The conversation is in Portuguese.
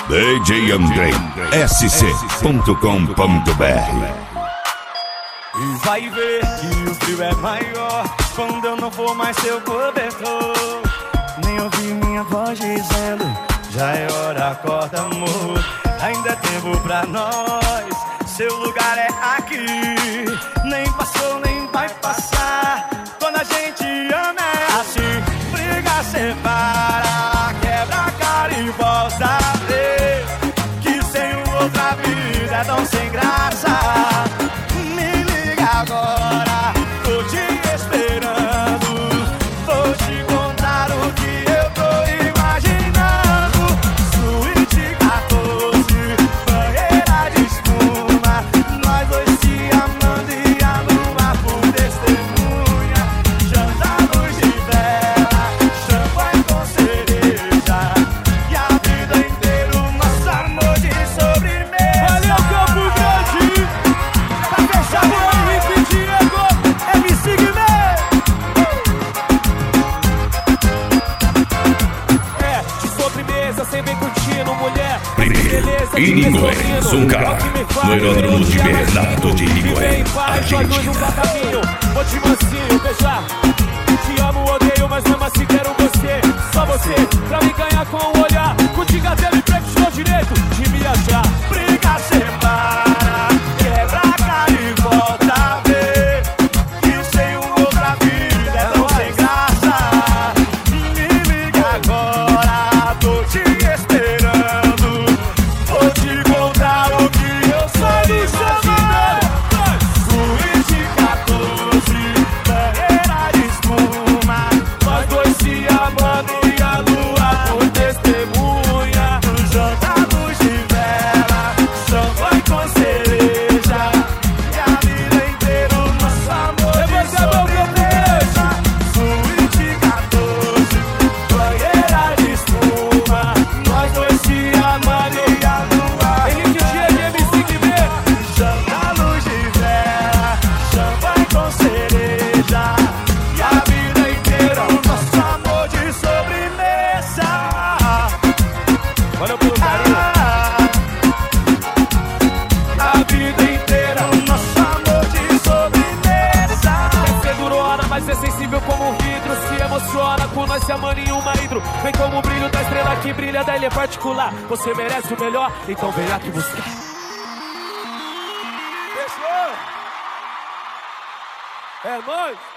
DJ Andrei, sc.com.br. E vai ver que o frio é maior quando eu não for mais seu cobertor. Nem ouvir minha voz dizendo, já é hora, acorda amor. Ainda é tempo pra nós, seu lugar é aqui. Nem passou, nem vai passar. Quando a gente ama é assim. Briga, separa, quebra a cara e volta a ver que sem outra vida é tão sem graça. Me liga agora, tô te esperando. Vou te contar o que eu tô imaginando. Suíte 14, banheira de espuma, nós dois se amando e a lua por testemunha. Janta, luz de vela, champanhe com cereja, e a vida inteira o nosso amor de sobremesa. Valeu, Campo Grande! Pra fechar o Henrique Diego, MC Guimê. De sobremesa, sem bem curtindo, mulher. Primeiro, Inigué, Zunca, no aeródromo de Bernardo de Inigué, Argentina. Vou te mansinho, beijar. Te amo, odeio, mas mesmo assim quero você. Só você, pra me ganhar com o olhar. Contigo até me prego direito de me achar. Briga, separa, quebra a cara e volta a ver que sem outra vida é tão sem graça. Me liga agora, tô te esperando. Vou te contar o que eu sou imaginando. Suíte 14, banheira de espuma, nós dois se amando e a lua por testemunha. Janta, luz de vela, champanhe com cereja, e a vida inteira o nosso amor de sobremesa. Suíte 14, banheira de espuma, nós dois se amando e a lua Henrique Diego, MC Guimê. janta, luz de vela, champanhe com cereja, e a vida inteira o nosso amor de sobremesa. Valeu pelo carinho. A vida inteira o nosso amor de sobremesa. Você durou hora, mas é sensível como um vidro. Se emociona com nós se amando em uma hidro. Vem como o brilho da estrela que brilha da ilha particular. Você merece o melhor, então vem aqui buscar. Fechou? É nóis!